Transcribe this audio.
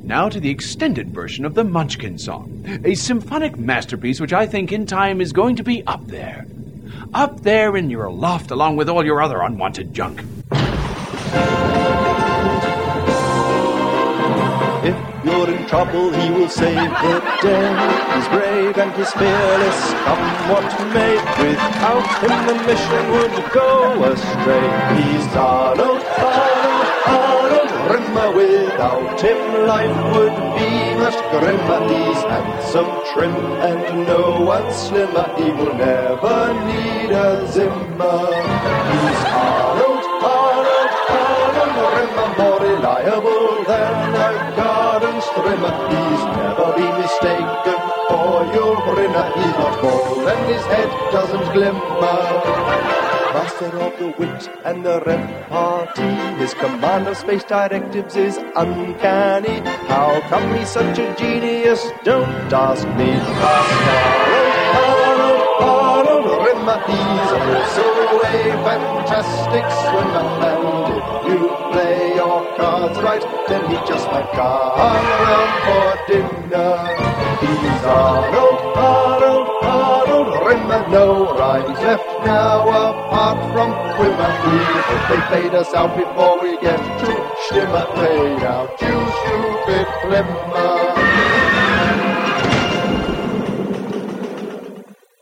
now to the extended version of the Munchkin song, a symphonic masterpiece which I think in time is going to be up there. Up there in your loft along with all your other unwanted junk. If you're in trouble, he will save the day. He's brave and he's fearless, come what may. Without him the mission would go astray. He's Arnold, Arnold, Arnold Rimmer. Without him life would be much grimmer. He's handsome, trim, and no one slimmer. He will never need a Zimmer. He's Arnold, Arnold, Arnold Rimmer, more reliable than a garden trimmer. He's never been mistaken for your grinner. He's not bald and his head doesn't glimmer. Master of the wit and the repartee, his command of space directives is uncanny. How come he's such a genius? Don't ask me. Ask Arnold, Arnold Rimmer. He's also a fantastic swimmer, and if you play your cards right, then he just might come around for dinner. He's Arnold, Arnold, Arnold Rimmer. No rhymes left now apart from Wimmer. We hope they fade us out before we get to Schlimmer. Play out, you stupid glimmer.